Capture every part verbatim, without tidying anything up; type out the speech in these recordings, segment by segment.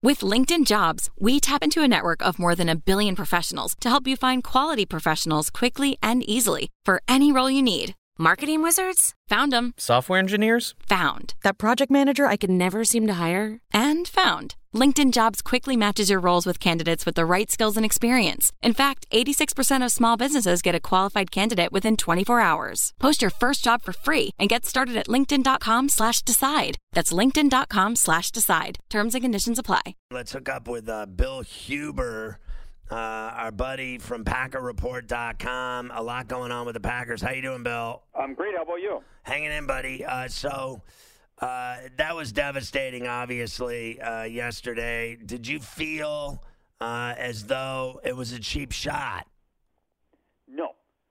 With LinkedIn Jobs, we tap into a network of more than a billion professionals to help you find quality professionals quickly and easily for any role you need. Marketing wizards? Found them. Software engineers? Found. That project manager I could never seem to hire? And found. LinkedIn Jobs quickly matches your roles with candidates with the right skills and experience. In fact, eighty-six percent of small businesses get a qualified candidate within twenty-four hours. Post your first job for free and get started at linkedin.com slash decide. That's linkedin.com slash decide. Terms and conditions apply. Let's hook up with uh, Bill Huber, uh, our buddy from Packer Report dot com. A lot going on with the Packers. How you doing, Bill? I'm great. How about you? Hanging in, buddy. Uh, so... Uh, that was devastating, obviously, uh, yesterday. Did you feel uh, as though it was a cheap shot? No.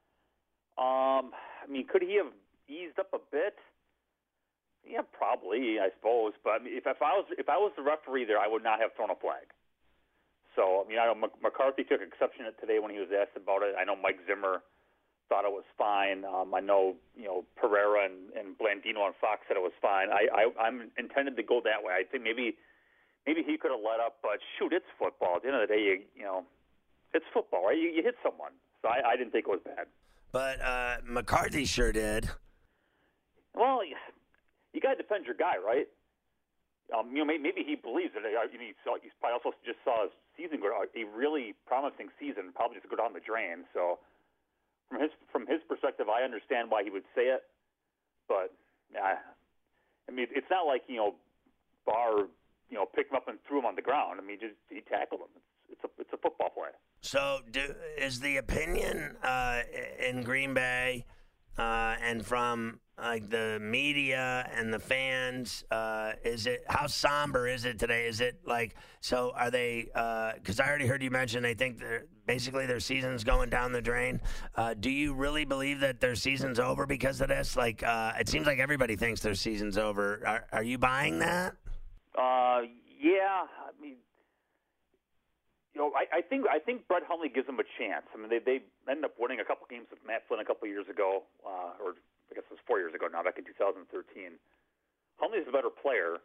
Um, I mean, could he have eased up a bit? Yeah, probably, I suppose. But I mean, if, if I was if I was the referee there, I would not have thrown a flag. So, I mean, I know McCarthy took exception to it today when he was asked about it. I know Mike Zimmer thought it was fine. Um, I know, you know, Pereira and, and Blandino on Fox said it was fine. I, I, I'm intended to go that way. I think maybe maybe he could have let up, but shoot, it's football. At the end of the day, you, you know, it's football, right? You, you hit someone. So I, I didn't think it was bad. But uh, McCarthy sure did. Well, you, you got to defend your guy, right? Um, you know, maybe, maybe he believes it. I mean, he, saw, he probably also just saw his season go, a really promising season, probably just go down the drain. So from his from his perspective, I understand why he would say it, but uh, I mean, it's not like, you know, Barr, you know, picked him up and threw him on the ground. I mean, just he tackled him. It's, it's a it's a football play. So, do, is the opinion uh, in Green Bay uh, and from like the media and the fans, uh, is it, how somber is it today? Is it like, so are they, because uh, I already heard you mention they think they're, basically their season's going down the drain. Uh, do you really believe that their season's over because of this? Like, uh, it seems like everybody thinks their season's over. Are, are you buying that? Uh, yeah. I mean, you know, I, I think I think Brett Hundley gives them a chance. I mean, they they ended up winning a couple games with Matt Flynn a couple years ago, uh, or I guess it was four years ago now, back in two thousand thirteen. Hundley's a better player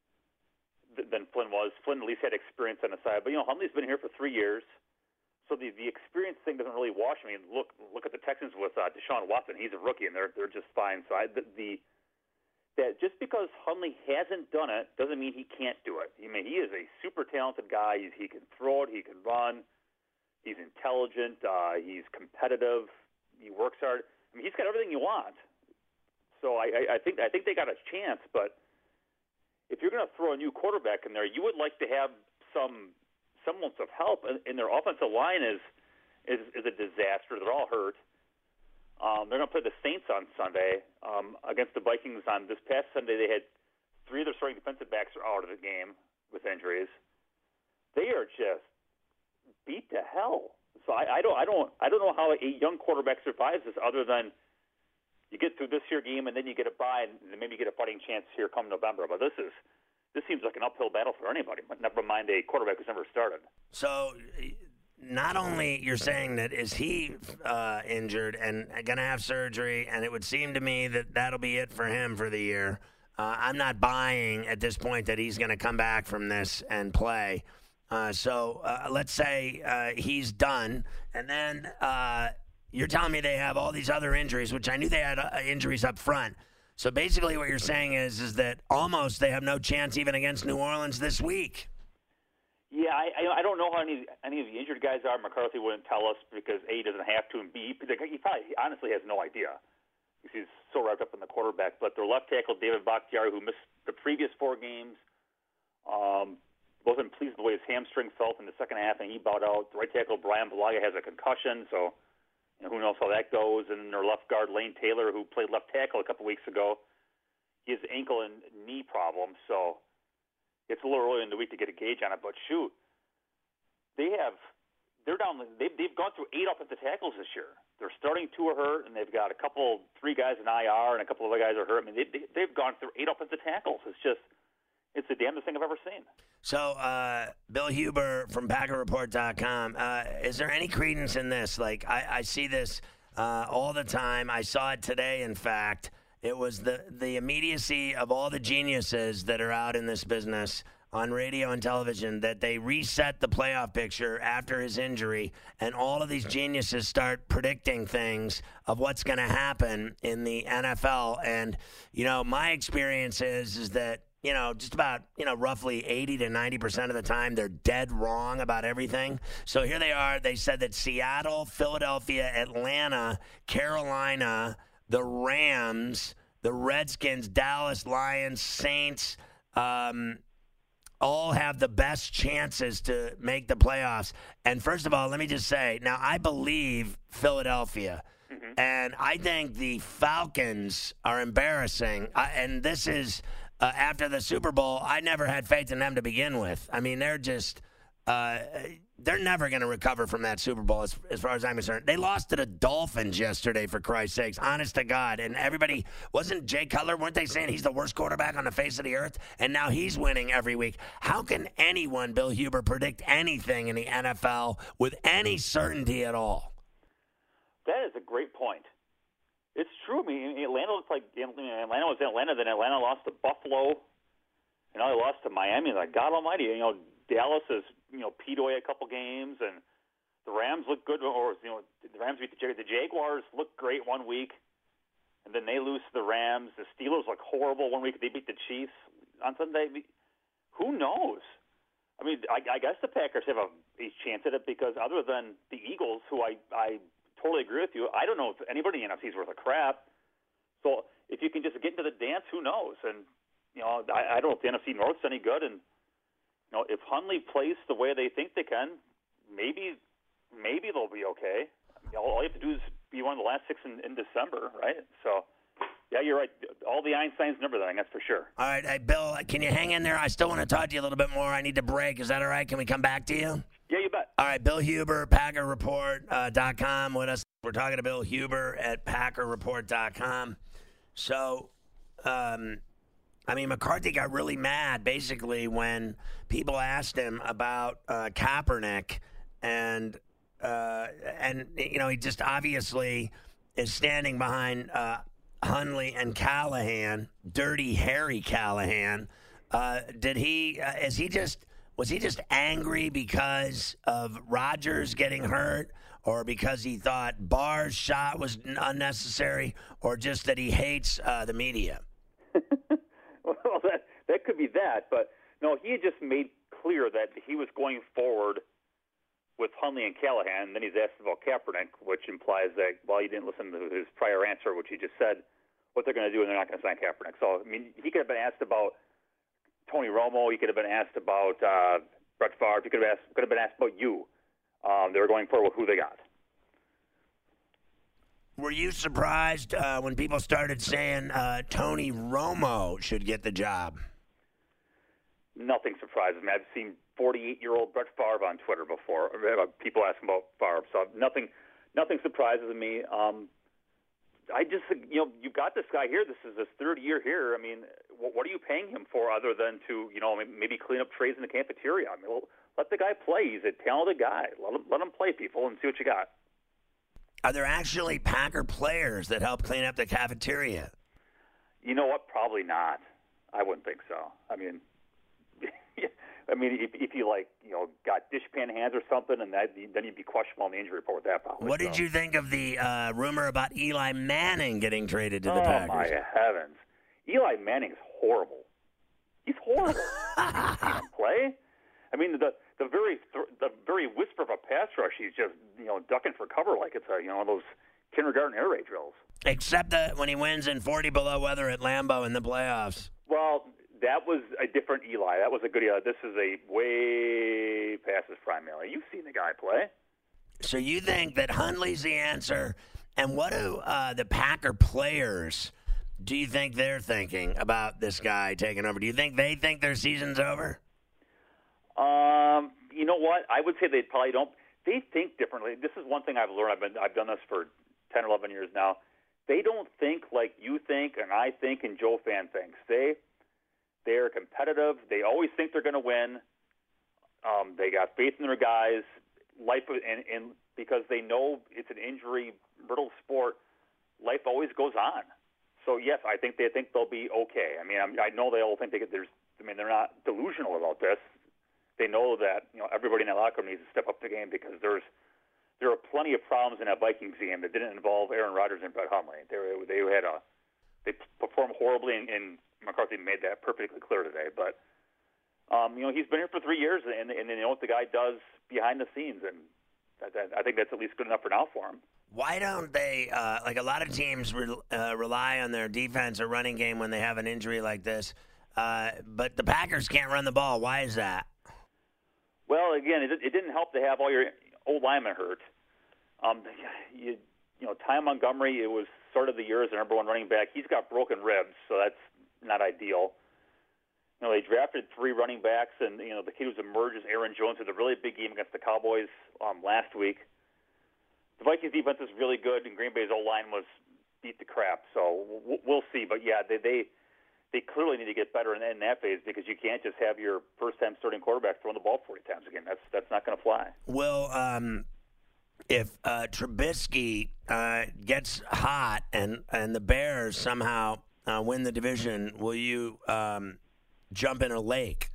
th- than Flynn was. Flynn at least had experience on the side, but you know, Hundley's been here for three years, so the the experience thing doesn't really wash. I mean, look look at the Texans with uh, Deshaun Watson. He's a rookie, and they're they're just fine. So I, the, the that just because Hundley hasn't done it doesn't mean he can't do it. I mean, he is a super talented guy. He's, he can throw it. He can run. He's intelligent. Uh, he's competitive. He works hard. I mean, he's got everything you want. So I, I, I think I think they got a chance. But if you're going to throw a new quarterback in there, you would like to have some semblance of help. And, and their offensive line is is is a disaster. They're all hurt. Um, they're going to play the Saints on Sunday um, against the Vikings. On this past Sunday, they had three of their starting defensive backs are out of the game with injuries. They are just beat to hell. So I, I don't, I don't, I don't know how a young quarterback survives this, other than you get through this year game and then you get a bye and then maybe you get a fighting chance here come November. But this is, this seems like an uphill battle for anybody. Never mind a quarterback who's never started. So. Not only you're saying that is he uh, injured and going to have surgery, and it would seem to me that that'll be it for him for the year. Uh, I'm not buying at this point that he's going to come back from this and play. Uh, so uh, let's say uh, he's done, and then uh, you're telling me they have all these other injuries, which I knew they had uh, injuries up front. So basically what you're saying is is that almost they have no chance even against New Orleans this week. Yeah, I, I don't know how any any of the injured guys are. McCarthy wouldn't tell us because A, he doesn't have to, and B, he probably he honestly has no idea because he's so wrapped up in the quarterback. But their left tackle, David Bakhtiari, who missed the previous four games, um, wasn't pleased with the way his hamstring felt in the second half, and he bowed out. The right tackle, Brian Bulaga, has a concussion, so you know, who knows how that goes. And their left guard, Lane Taylor, who played left tackle a couple weeks ago, he has ankle and knee problems, so it's a little early in the week to get a gauge on it, but shoot, they have they're down. They've they've gone through eight offensive tackles this year. Their starting two are hurt, and they've got a couple, three guys in I R, and a couple of other guys are hurt. I mean, they, they they've gone through eight offensive tackles. It's just it's the damnedest thing I've ever seen. So, uh, Bill Huber from Packer Report dot com, uh, is there any credence in this? Like, I, I see this uh, all the time. I saw it today, in fact. It was the, the immediacy of all the geniuses that are out in this business on radio and television that they reset the playoff picture after his injury, and all of these geniuses start predicting things of what's going to happen in the N F L. And, you know, my experience is, is that, you know, just about, you know, roughly eighty to ninety percent of the time, they're dead wrong about everything. So here they are. They said that Seattle, Philadelphia, Atlanta, Carolina, the Rams, the Redskins, Dallas, Lions, Saints, um, all have the best chances to make the playoffs. And first of all, let me just say, now I believe Philadelphia. Mm-hmm. And I think the Falcons are embarrassing. I, and this is uh, after the Super Bowl. I never had faith in them to begin with. I mean, they're just uh, they're never going to recover from that Super Bowl as, as far as I'm concerned. They lost to the Dolphins yesterday, for Christ's sakes, honest to God. And everybody, wasn't Jay Cutler, weren't they saying he's the worst quarterback on the face of the earth? And now he's winning every week. How can anyone, Bill Huber, predict anything in the N F L with any certainty at all? That is a great point. It's true. I mean, Atlanta looks like Atlanta was Atlanta, then Atlanta lost to Buffalo, and now they lost to Miami. Like, God Almighty, you know, Dallas has, you know, peed away a couple games, and the Rams look good. Or, you know, the Rams beat the Jaguars. The Jaguars look great one week, and then they lose to the Rams. The Steelers look horrible one week. They beat the Chiefs on Sunday. Who knows? I mean, I, I guess the Packers have a, a chance at it because other than the Eagles, who I, I totally agree with you, I don't know if anybody in the N F C is worth a crap. So if you can just get into the dance, who knows? And, you know, I, I don't know if the N F C North's any good, and you know, if Hundley plays the way they think they can, maybe maybe they'll be okay. You know, all you have to do is be one of the last six in, in December, right? So, yeah, you're right. All the Einsteins and everything, that's for sure. All right, hey, Bill, can you hang in there? I still want to talk to you a little bit more. I need to break. Is that all right? Can we come back to you? Yeah, you bet. All right, Bill Huber, Packer Report dot com uh, with us. We're talking to Bill Huber at Packer Report dot com. So, um, I mean, McCarthy got really mad, basically, when people asked him about uh, Kaepernick, and, uh, and, you know, he just obviously is standing behind uh, Hundley and Callahan, Dirty Harry Callahan. Uh, did he, uh, is he just, was he just angry because of Rodgers getting hurt, or because he thought Barr's shot was unnecessary, or just that he hates uh, the media? Well, that that could be that, but no, he had just made clear that he was going forward with Hundley and Callahan. And then he's asked about Kaepernick, which implies that, well, he didn't listen to his prior answer, which he just said what they're going to do, and they're not going to sign Kaepernick. So, I mean, he could have been asked about Tony Romo. He could have been asked about uh, Brett Favre. He could have asked, could have been asked about you. Um, they were going forward with who they got. Were you surprised uh, when people started saying uh, Tony Romo should get the job? Nothing surprises me. I've seen forty-eight-year-old Brett Favre on Twitter before. People asking about Favre, so nothing, nothing surprises me. Um, I just, you know, you got this guy here. This is his third year here. I mean, what are you paying him for other than to, you know, maybe clean up trays in the cafeteria? I mean, well, let the guy play. He's a talented guy. Let him, let him play, people, and see what you got. Are there actually Packer players that help clean up the cafeteria? You know what? Probably not. I wouldn't think so. I mean, I mean, if, if you like, you know, got dishpan hands or something, and that then you'd be questionable on the injury report with that. Probably. What did so. you think of the uh, rumor about Eli Manning getting traded to the oh, Packers? Oh my heavens! Eli Manning's horrible. He's horrible. He's seen him play. I mean, the the very the very whisper of a pass rush, he's just, you know, ducking for cover like it's a, you know, those kindergarten air raid drills. Except that when he wins in forty below weather at Lambeau in the playoffs. Well, that was a different Eli. That was a good Eli. This is a way past his prime Eli. You've seen the guy play. So you think that Hundley's the answer? And what do uh, the Packer players, do you think they're thinking about this guy taking over? Do you think they think their season's over? Um, you know what? I would say they probably don't. They think differently. This is one thing I've learned. I've been I've done this for ten, eleven years now. They don't think like you think and I think and Joe Fan thinks. They they're competitive. They always think they're going to win. Um, they got faith in their guys. Life and, and because they know it's an injury-riddled sport, life always goes on. So yes, I think they think they'll be okay. I mean, I'm, I know they all think they get, there's I mean, they're not delusional about this. They know that, you know, everybody in that locker room needs to step up the game because there's there are plenty of problems in that Vikings game that didn't involve Aaron Rodgers and Brett Hundley. They they had a they performed horribly, and, and McCarthy made that perfectly clear today. But um, you know, he's been here for three years, and and they know what the guy does behind the scenes, and that, that, I think that's at least good enough for now for him. Why don't they, uh, like a lot of teams, re- uh, rely on their defense or running game when they have an injury like this, uh, but the Packers can't run the ball? Why is that? Well, again, it, it didn't help to have all your old linemen hurt. Um, you, you know, Ty Montgomery, it was sort of the year as the number one running back. He's got broken ribs, so that's not ideal. You know, they drafted three running backs, and, you know, the kid who's emerged is Aaron Jones with a really big game against the Cowboys um, last week. The Vikings defense is really good, and Green Bay's O-line was beat to crap, so we'll see. But, yeah, they they, they clearly need to get better in, in that phase because you can't just have your first-time starting quarterback throwing the ball forty times again. That's that's not going to fly. Well, um, if uh, Trubisky uh, gets hot and, and the Bears somehow uh, win the division, will you um, jump in a lake?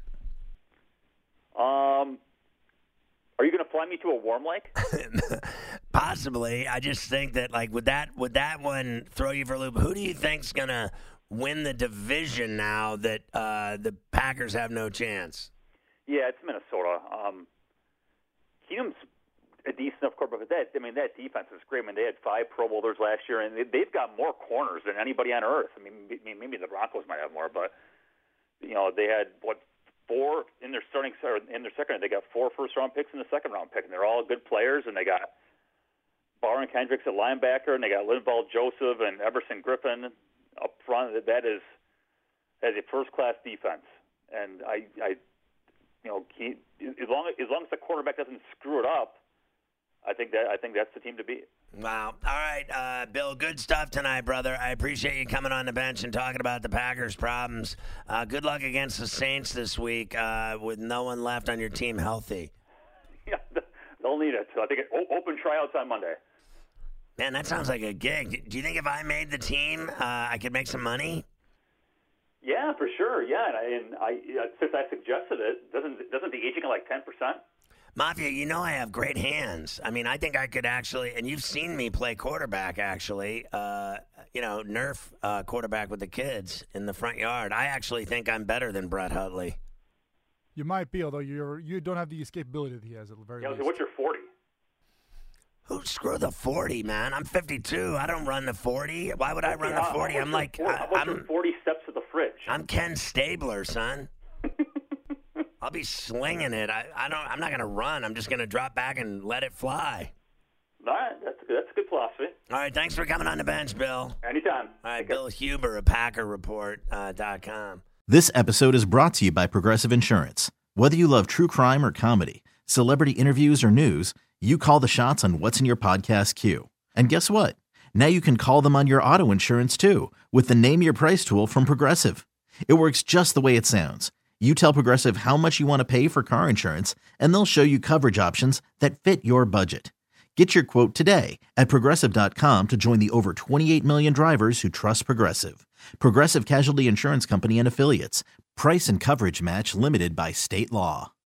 Um, are you going to fly me to a warm lake? Possibly. I just think that, like, would that would that one throw you for a loop? Who do you think's going to win the division now that uh, the Packers have no chance? Yeah, it's Minnesota. Um, Keenum's a decent enough quarterback. That I mean, that defense is great. I mean, they had five Pro Bowlers last year, and they, they've got more corners than anybody on earth. I mean, maybe the Broncos might have more, but you know, they had what four in their starting or in their second. They got four first round picks in the second round pick, and they're all good players. And they got Barron Kendricks at linebacker, and they got Linval Joseph and Everson Griffin up front. That is that is a first class defense, and I, I you know, he, as long as, as long as the quarterback doesn't screw it up, I think that I think that's the team to beat. Wow. All right, uh, Bill, good stuff tonight, brother. I appreciate you coming on the bench and talking about the Packers' problems. Uh, good luck against the Saints this week uh, with no one left on your team healthy. Yeah, they'll need it. So I think it, open tryouts on Monday. Man, that sounds like a gig. Do you think if I made the team, uh, I could make some money? Yeah, for sure. Yeah, and I, and I since I suggested it, doesn't doesn't the agent get like ten percent? Mafia, you know I have great hands. I mean, I think I could actually, and you've seen me play quarterback, actually, uh, you know, Nerf uh, quarterback with the kids in the front yard. I actually think I'm better than Brett Hundley. You might be, although you're, you don't have the escapability that he has at the very yeah, least. So what's your forty? Who screw the forty, man? I'm fifty-two. I don't run the forty. Why would I run the forty? I'm like, forty? How about I'm your forty steps to the fridge? I'm Ken Stabler, son. I'll be slinging it. I, I don't. I'm not going to run. I'm just going to drop back and let it fly. All right, that's good. That's a good philosophy. All right, thanks for coming on the bench, Bill. Anytime. All right, Bill Huber of Packer Report dot com. This episode is brought to you by Progressive Insurance. Whether you love true crime or comedy, celebrity interviews or news, you call the shots on what's in your podcast queue. And guess what? Now you can call them on your auto insurance too with the Name Your Price tool from Progressive. It works just the way it sounds. You tell Progressive how much you want to pay for car insurance, and they'll show you coverage options that fit your budget. Get your quote today at Progressive dot com to join the over twenty-eight million drivers who trust Progressive. Progressive Casualty Insurance Company and Affiliates. Price and coverage match limited by state law.